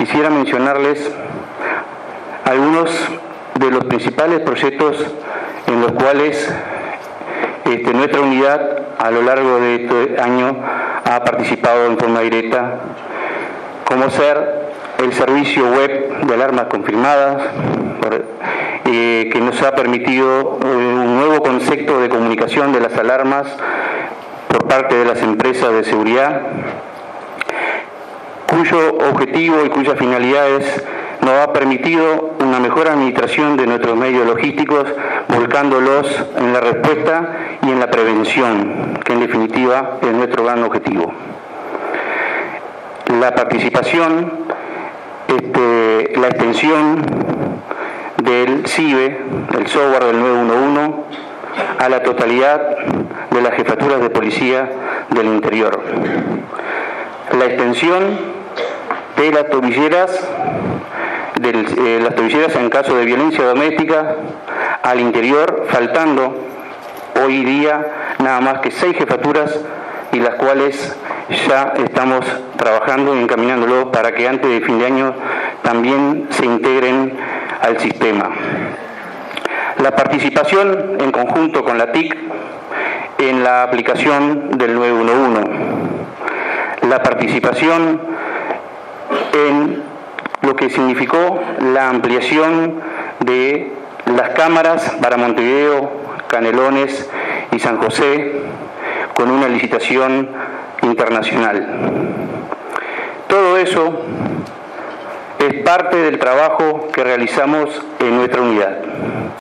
quisiera mencionarles algunos de los principales proyectos en los cuales nuestra unidad a lo largo de este año ha participado en forma directa, como ser el servicio web de alarmas confirmadas, que nos ha permitido un nuevo concepto de comunicación de las alarmas por parte de las empresas de seguridad, cuyo objetivo y cuyas finalidades nos ha permitido una mejor administración de nuestros medios logísticos, volcándolos en la respuesta y en la prevención, que en definitiva es nuestro gran objetivo. La participación, la extensión del CIBE, el software del 911, a la totalidad de las jefaturas de policía del interior. La extensión de las tobilleras en caso de violencia doméstica al interior, faltando hoy día nada más que 6 jefaturas, y las cuales ya estamos trabajando y encaminándolo para que antes de fin de año también se integren al sistema. La participación en conjunto con la TIC en la aplicación del 911. La participación en lo que significó la ampliación de las cámaras para Montevideo, Canelones y San José con una licitación internacional. Todo eso es parte del trabajo que realizamos en nuestra unidad.